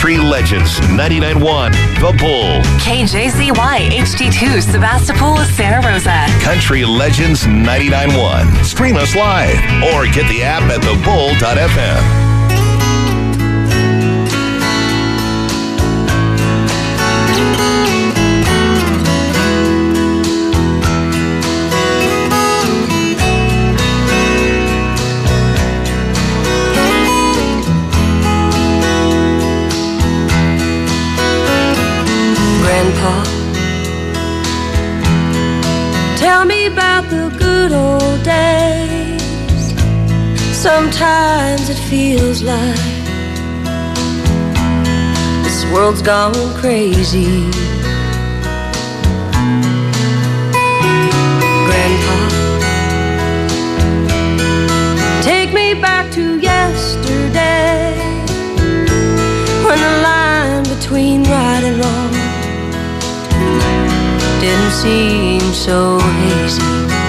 Country Legends 99.1 The Bull. KJZY HD2 Sebastopol, Santa Rosa. Country Legends 99.1. Stream us live or get the app at thebull.fm. Grandpa, tell me about the good old days. Sometimes it feels like this world's gone crazy. Grandpa, take me back to yesterday, when the line between right and wrong didn't seem so hazy.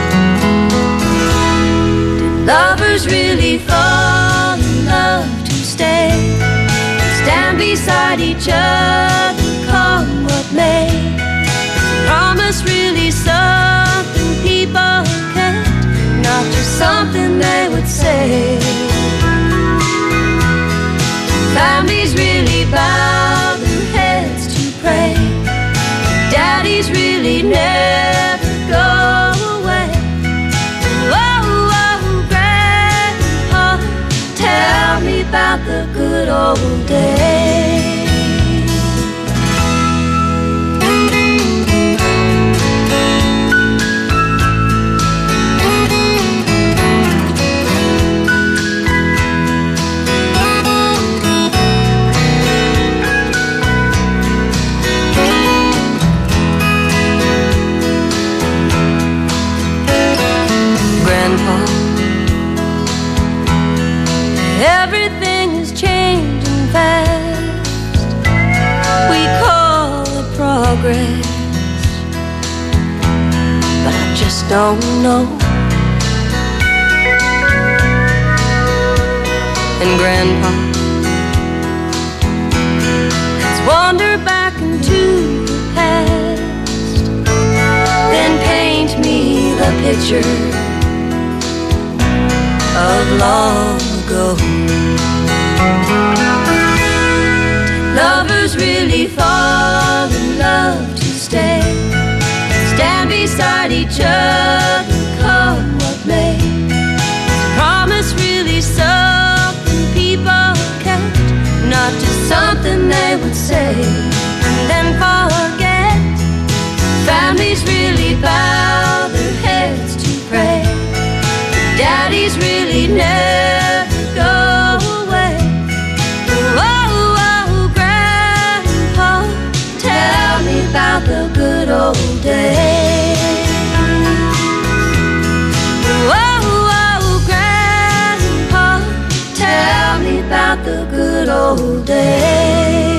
Did lovers really fall in love to stay, stand beside each other, come what may? Is a promise really something people kept, not just something they would say? Families really bow their heads to pray, daddies really never go away. Oh, oh, Grandpa, tell me about the good old days. Everything is changing fast, we call it progress, but I just don't know. And Grandpa, let's wander back into the past, then paint me the picture of long ago. Did lovers really fall in love to stay, stand beside each other, come what may? Is a promise really something people kept, not just something they would say and then forget? Families really bow their heads to pray, daddies really never go away. Oh, oh, Grandpa, tell me about the good old days. Oh, oh, Grandpa, tell me about the good old days.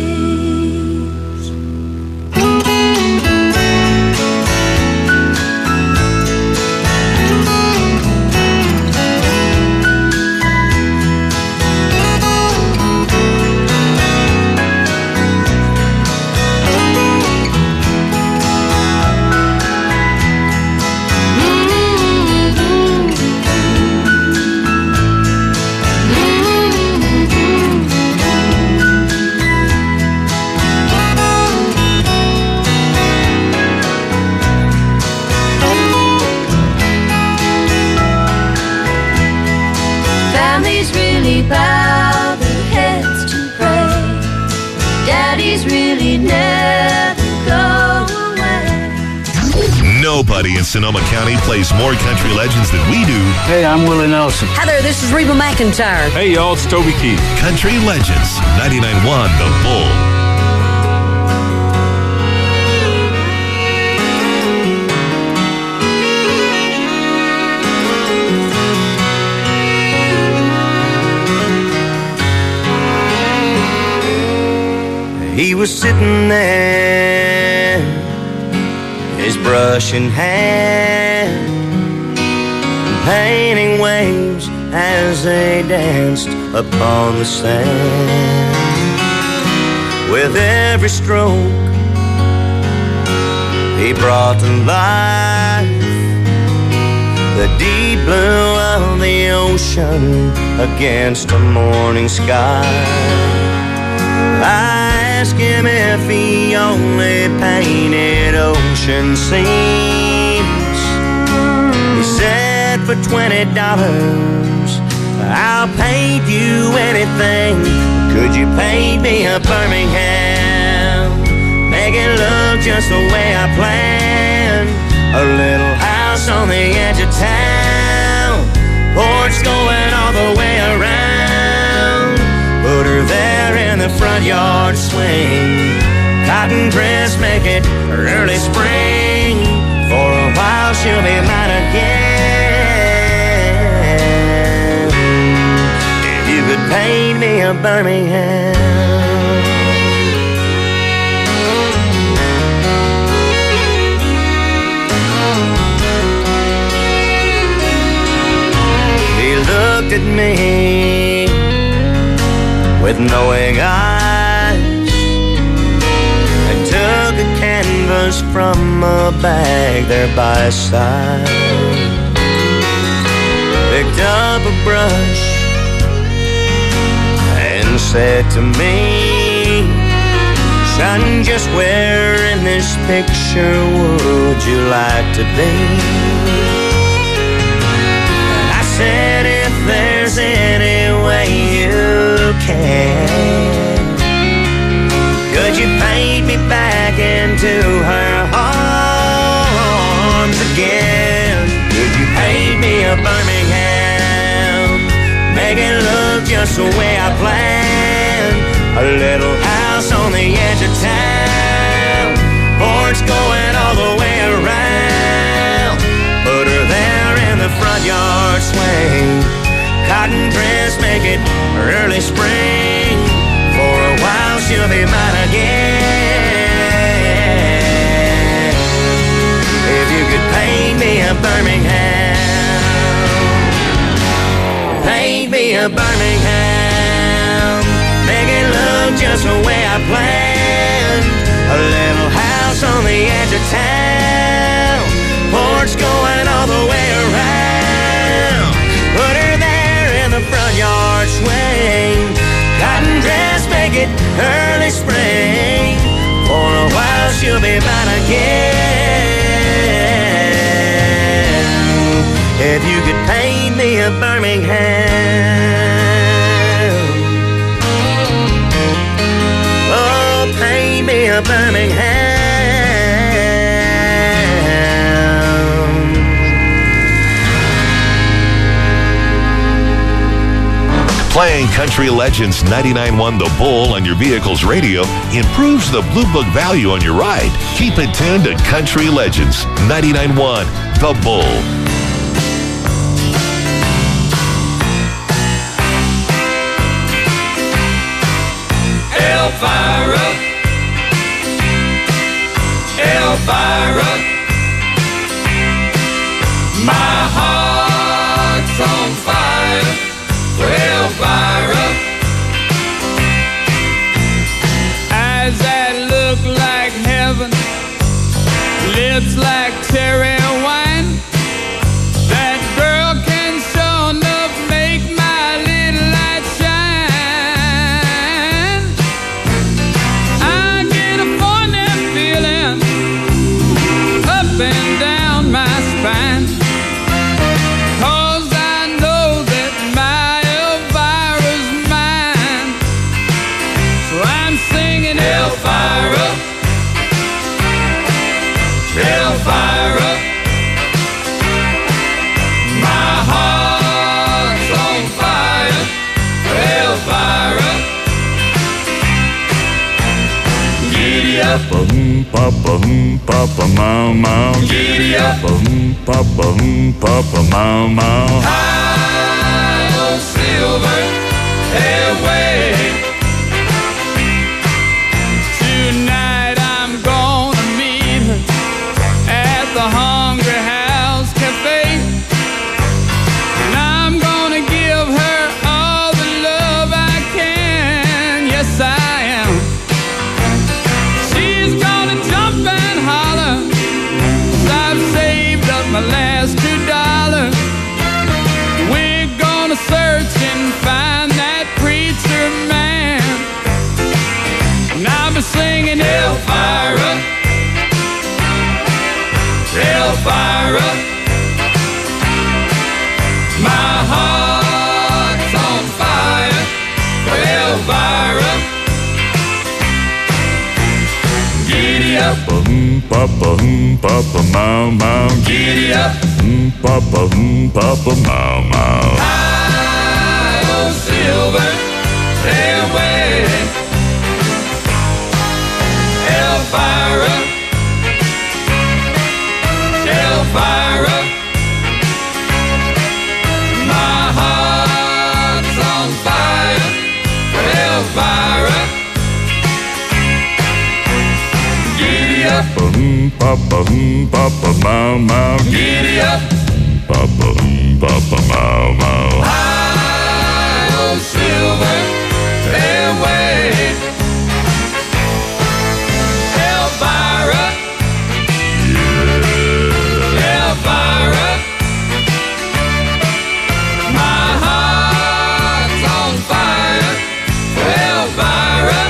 Bow their heads to pray, daddies really never go away. Nobody in Sonoma County plays more country legends than we do. Hey, I'm Willie Nelson. Hi there, this is Reba McEntire. Hey, y'all, it's Toby Keith. Country Legends 99.1 The Bull. He was sitting there, his brush in hand, painting waves as they danced upon the sand. with every stroke. He brought to life the deep blue of the ocean against a morning sky. I asked him if he only painted ocean scenes. He said for $20 I'll paint you anything. Could you paint me a Birmingham? Make it look just the way I planned. A little house on the edge of town, porch going all the way around. Put her there in the front yard swing. Cotton dress, make it early spring. For a while she'll be mine again. If you could paint me a Birmingham. Looked at me with knowing eyes and took a canvas from a bag there by his side. Picked up a brush and said to me, son, just where in this picture would you like to be? I said, if there's any way you can, could you paint me back into her arms again? Could you paint me a Birmingham? Make it look just the way I planned. A little house on the edge of town, porch going all the way around. Put her there in the front yard swing. Cotton dress, make it early spring. For a while she'll be mine again. If you could paint me a Birmingham, paint me a Birmingham. Make it look just the way I planned. A little house on the edge of town, porch going all the way around. Put her there in the front yard swing. Cotton dress, make it early spring. For a while she'll be mine again. If you could paint me a Birmingham, oh, paint me a Birmingham. Playing Country Legends 99.1 The Bull on your vehicle's radio improves the Blue Book value on your ride. Keep it tuned to Country Legends 99.1 The Bull. Elvira, Elvira, my heart's on fire for Elvira. Eyes that look like heaven, lips like cherry wine. That girl can sure enough make my little light shine. I get a funny feeling up and down my spine, 'cause I know that my Elvira's mine. So I'm singing Elvira, Elvira, my heart's on fire for Elvira. Giddy up, Papa, Papa, Mama. Giddy up, Papa, Papa, Mama. high on silver airway. Tonight I'm gonna meet her at the Hungry House Cafe, and I'm gonna give her all the love I can. Yes, I am. Papa, Papa, Mau, Mau. Giddy up. Papa, Papa, Mau, Mau. High on silver, stairway. Elvira, Elvira. My heart's on fire for Elvira. Giddy up. Papa, Papa, Mau, Mau. Giddy up. Papa, Papa, Mau, Mau. High on silver, stairway. Elvira, Elvira. My heart's on fire for Elvira.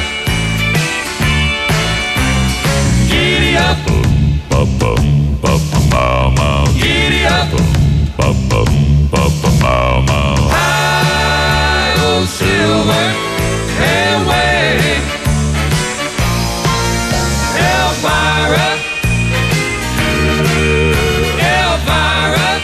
Giddy up. Papa, Papa, Mau, Mau. Giddy up. Papa, Papa, Mau, Mau. High on silver, stairway. Elvira, Elvira.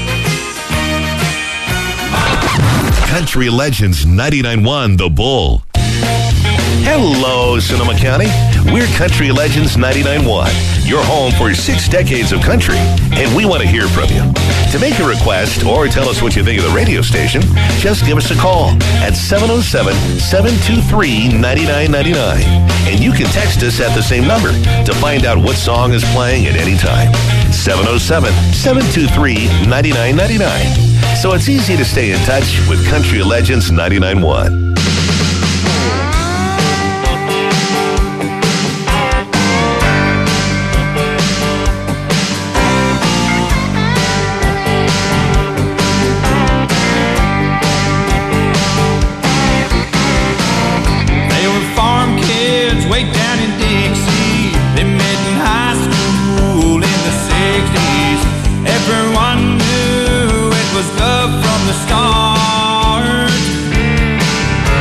Country Legends 99.1 The Bull. Hello, Sonoma County. We're Country Legends 99.1, your home for 6 decades of country, and we want to hear from you. To make a request or tell us what you think of the radio station, just give us a call at 707-723-9999. And you can text us at the same number to find out what song is playing at any time. 707-723-9999. So it's easy to stay in touch with Country Legends 99.1. Way down in Dixie, they met in high school in the 60s. Everyone knew it was love from the start.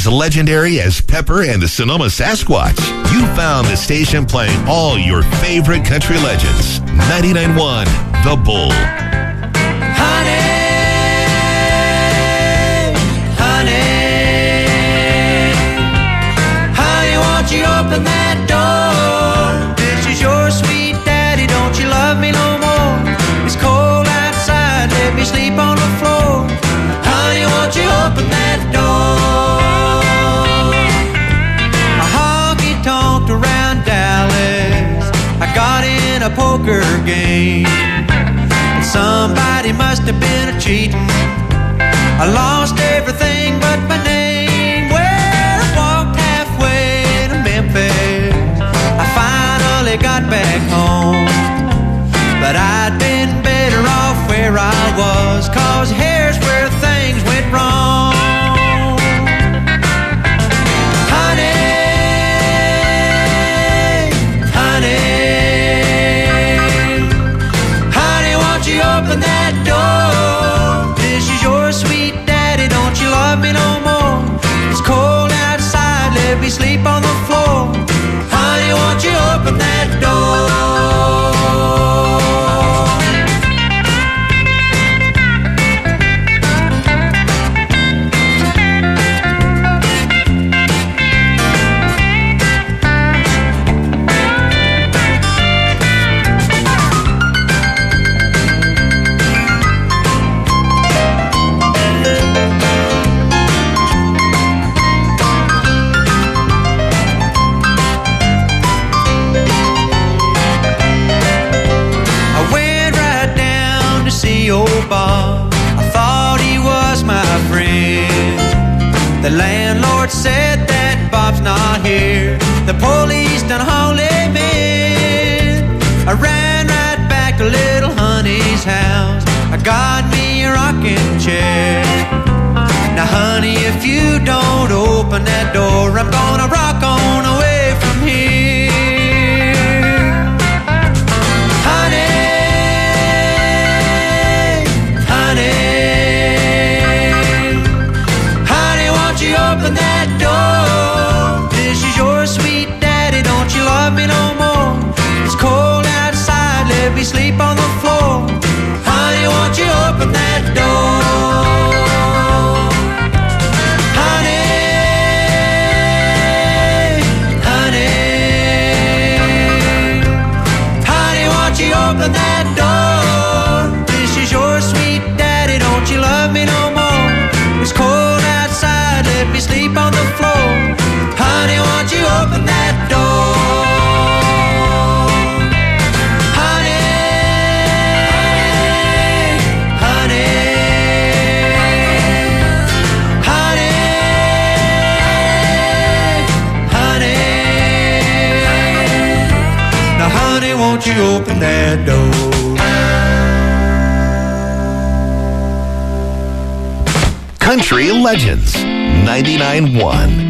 as legendary as Pepper and the Sonoma Sasquatch. You found the station playing all your favorite country legends. 99.1 The Bull. Honey, won't you open that door? This is your sweet daddy, don't you love me no more? It's cold outside, let me sleep on the floor. Honey, won't you open that door? A honky-tonk around Dallas, I got in a poker game, and somebody must have been a-cheating. I lost everything but my name. Well, I walked halfway to Memphis, I finally got back home. But I'd been better off where I was, 'cause here's where things went wrong. Honey, won't you open that door? This is your sweet daddy, don't you love me no more? It's cold outside, let me sleep on the floor. Honey, won't you open that door? Bob, I thought he was my friend. The landlord said that Bob's not here, the police done hauled him in. I ran right back to little honey's house, I got me a rocking chair. Now honey, if you don't open that door, I'm gonna rock on away from here. Honey, won't you open that door? This is your sweet daddy, don't you love me no more? It's cold outside, let me sleep on the floor. Honey, won't you open that door? Honey, won't you open that door? This is your sweet daddy, don't you love me no more? It's cold outside, let me sleep on the floor. Honey, won't you open that door? Now honey, won't you open that door? Country Legends 99.1.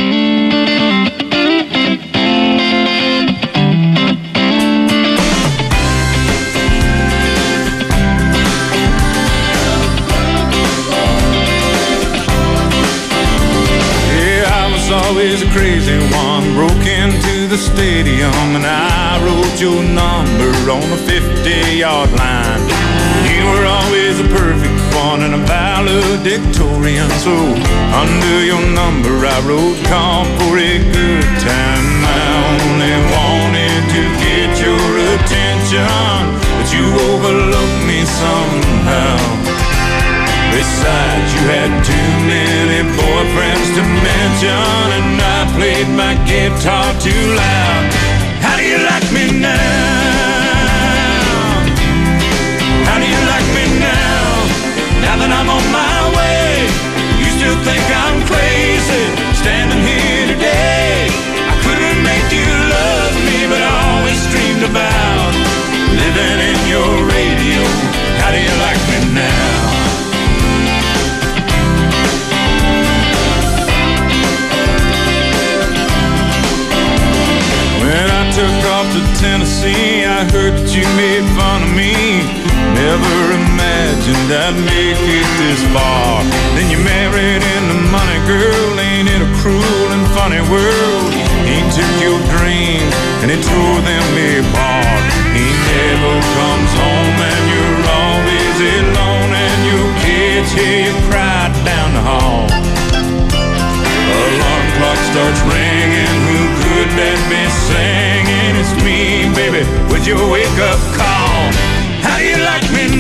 Always a crazy one, broke into the stadium and I wrote your number on the 50-yard line. You were always a perfect one and a valedictorian, so under your number I wrote "Call for a good time." I only wanted to get your attention, but you overlooked me somehow. Besides, you had too many boyfriends to mention, and I played my guitar too loud. How do you like me now? How do you like me now? Now that I'm on my way, you still think I'm crazy, standing here today. I couldn't make you love me, but I always dreamed about living in your radio. How do you like me now? When I took off to Tennessee, I heard that you made fun of me. Never imagined reason that make it this far. Then you married into money, girl. Ain't it a cruel and funny world? He took your dreams and he tore them apart. He never comes home and you're always alone, and your kids hear you cry down the hall. Alarm clock starts ringing. Who could that be singing? It's me, baby, with your wake-up call. How do you like me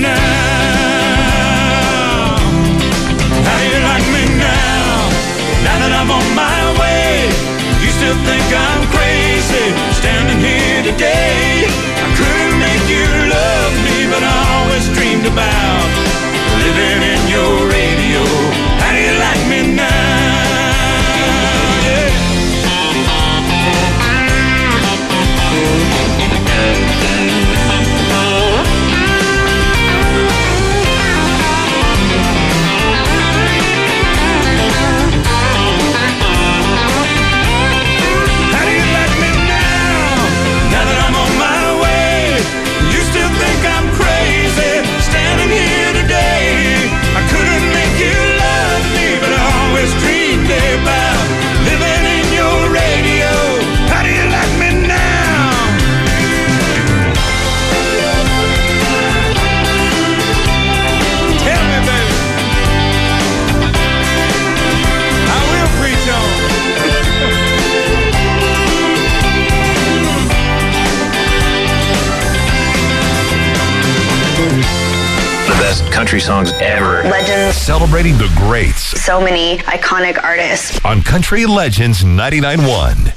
now? How do you like me now? Now that I'm on my way, you still think I'm crazy standing here today. I couldn't make you love me, but I always dreamed about living in your radio. How do you like me now? Country songs ever. Legends. Celebrating the greats. So many iconic artists. On Country Legends 99.1.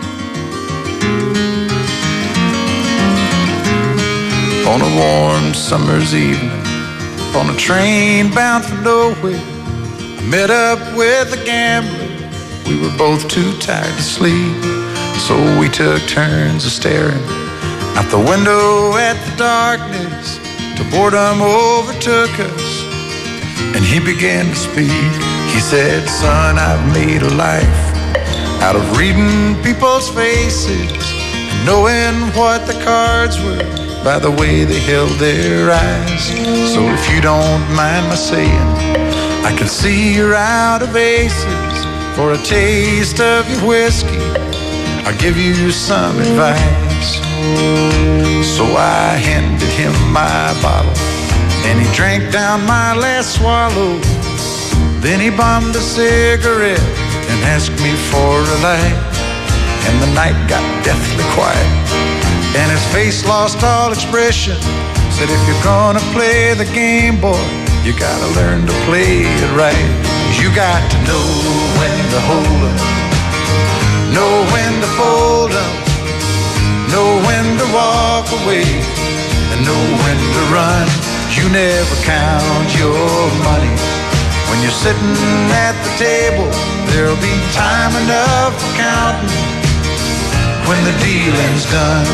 On a warm summer's evening, on a train bound for nowhere, I met up with a gambler. We were both too tired to sleep, so we took turns of staring out the window at the darkness. Till boredom overtook us, and he began to speak. He said, son, I've made a life out of reading people's faces and knowing what the cards were by the way they held their eyes. So if you don't mind my saying, I can see you're out of aces. For a taste of your whiskey, I'll give you some advice. So I handed him my bottle, and he drank down my last swallow. Then he bummed a cigarette and asked me for a light. And the night got deathly quiet, and his face lost all expression. Said, if you're gonna play the game, boy, you gotta learn to play it right. You got to know when to hold 'em, know when to fold 'em, know when to walk away, and know when to run. You never count your money. When you're sitting at the table, there'll be time enough for counting when the dealing's done.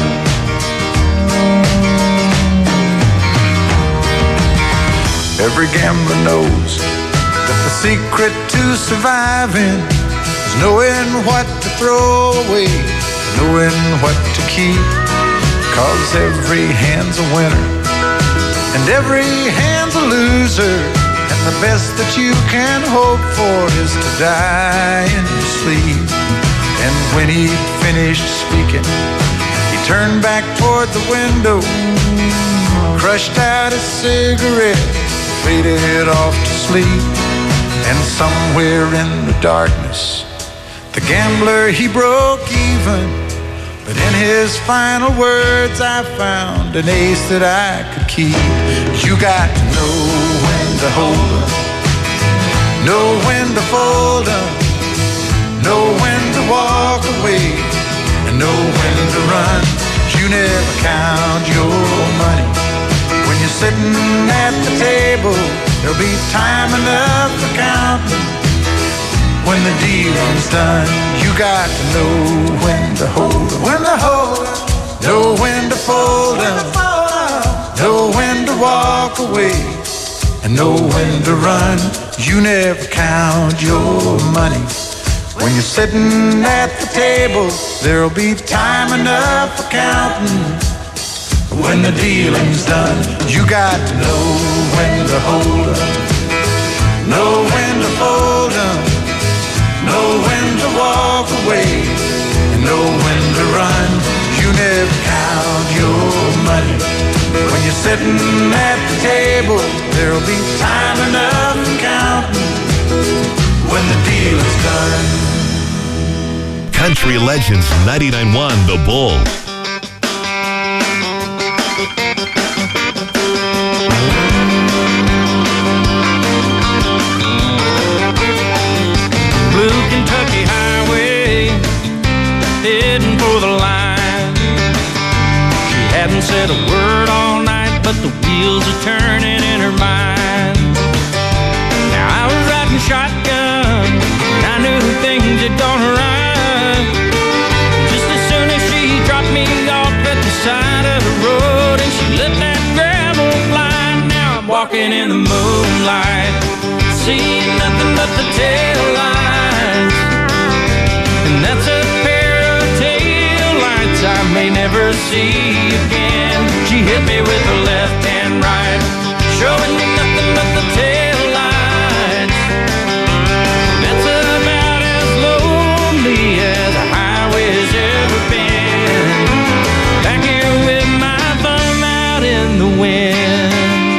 Every gambler knows that the secret to surviving is knowing what to throw away, knowing what to keep. 'Cause every hand's a winner and every hand's a loser, and the best that you can hope for is to die in your sleep. And when he'd finished speaking, he turned back toward the window, crushed out his cigarette, faded off to sleep. And somewhere in the darkness, the gambler, he broke even. But in his final words, I found an ace that I could keep. You got to know when to hold 'em, know when to fold 'em, know when to walk away, and know when to run. You never count your money. When you're sitting at the table, there'll be time enough for counting when the dealing's done. You got to know when to hold 'em, when to hold 'em, know when to fold 'em, know when to walk away, and know when to run. You never count your money. When you're sitting at the table, there'll be time enough for counting when the dealing's done. You got to know when to to hold 'em, know when to fold 'em, know when to walk away, and know when to run. You never count your money. When you're sitting at the table, there'll be time enough for counting when the deal is done. Country Legends 99.1 The Bull. Blue Kentucky Highway, heading for the line. She hadn't said a word all night, but the wheels are turning in her mind. Now I was riding shotgun, and I knew things had gone right. Just as soon as she dropped me off at the side of the road, and she let that gravel fly. Now I'm walking in the moonlight, seeing nothing but the tail lights. And that's a pair of tail lights I may never see again. She hit me with her left and right, showing me nothing but the tail lights. That's about as lonely as a highway's ever been. Back here with my thumb out in the wind.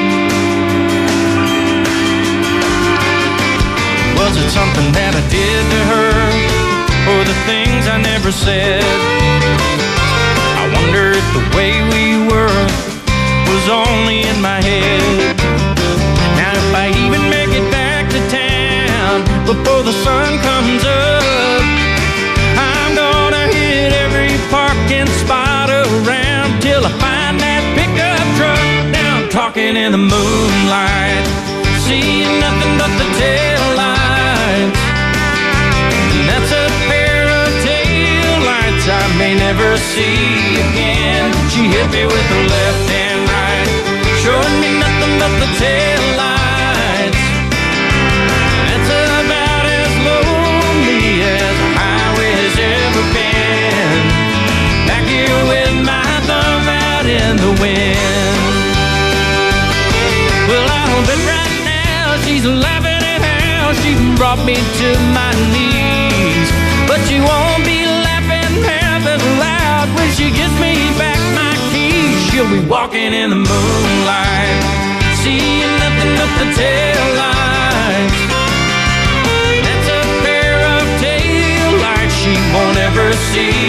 Was it something that I did to her, or the things I never said? I wonder if the way we were was only in my head. Now if I even make it back to town before the sun comes up, I'm gonna hit every parking spot around till I find that pickup truck. Now I'm talking in the moonlight, seeing nothing but the tail lights. And that's a pair of tail lights I may never see again. She hit me with her left and right, showing me nothing but the tail lights. That's about as lonely as a highway has ever been. Back here with my thumb out in the wind. Well, I'll bet right now she's laughing at how she brought me to my knees. But she won't be laughing half as loud when she gives me back my keys. She'll be walking in the moonlight, seeing nothing but the tail lights. That's a pair of tail lights she won't ever see